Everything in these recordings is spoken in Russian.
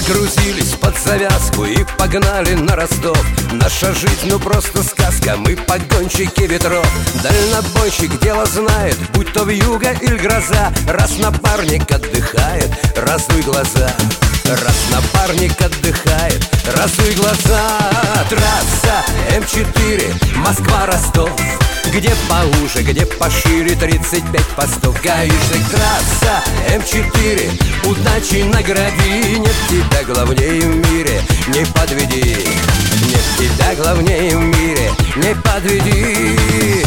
Загрузились под завязку и погнали на Ростов. Наша жизнь, ну просто сказка, мы погонщики ветров. Дальнобойщик дело знает, будь то вьюга или гроза. Раз напарник отдыхает, разуй глаза. Раз напарник отдыхает, разуй глаза. Трасса М4, Москва-Ростов. Где поуже, где пошире, 35 постов. Гаишник, трасса М4, удачи награди. Нет тебя главнее в мире, не подведи. Нет тебя главнее в мире, не подведи.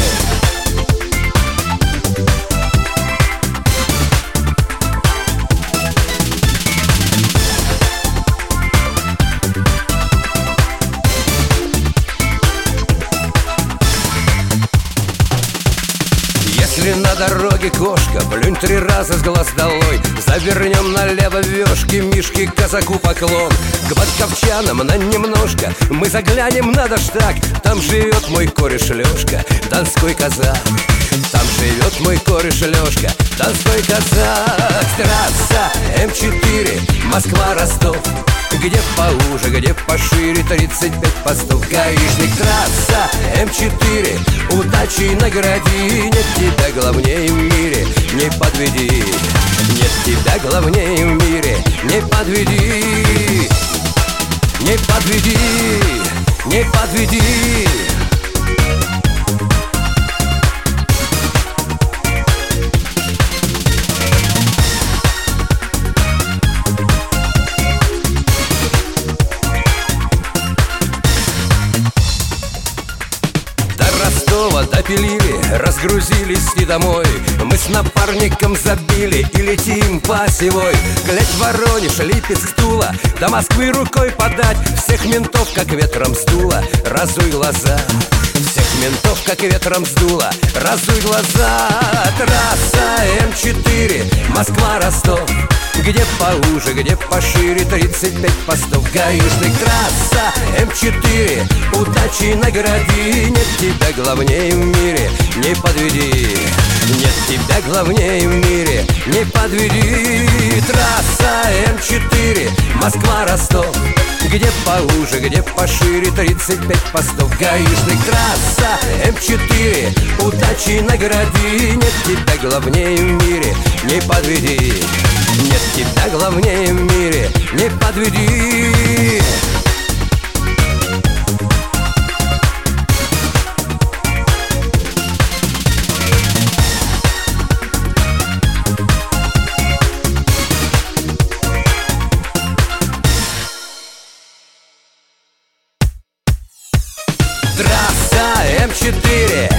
Если на дороге кошка, плюнь 3 раза с глаз долой. Завернем налево вешки, Мишке казаку поклон. К батковчанам на немножко мы заглянем на Доштаг. Там живет мой кореш Лешка, донской казак. Там живет мой кореш Лешка, донской казак. Трасса М4, Москва-Ростов. Где поуже, где пошире, 35 постов. Гаишник, трасса М4, удачи награди. Нет тебя главнее в мире, не подведи. Нет тебя главнее в мире, не подведи. Не подведи, не подведи. Допилили, разгрузились и домой. Мы с напарником забили и летим по осевой. Глядь, Воронеж, Липецк, Тула, до Москвы рукой подать. Всех ментов как ветром сдуло, разуй глаза. Всех ментов как ветром сдуло, разуй глаза. Трасса М4, Москва-Ростов. Где поуже, где пошире, 35 постов. Гаишник, трасса М4, удачи награди. Нет тебя главнее в мире, не подведи. Нет тебя главнее в мире, не подведи. Трасса М4, Москва-Ростов. Где поуже, где пошире, 35 постов. Гаишник, трасса М4, удачи награди. Нет тебя главнее в мире, не подведи. Нет тебя главнее в мире, не подведи. Трасса М4.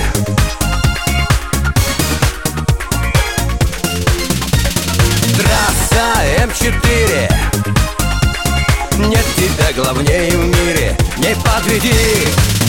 Трасса М4. Нет тебя главнее в мире, не подведи.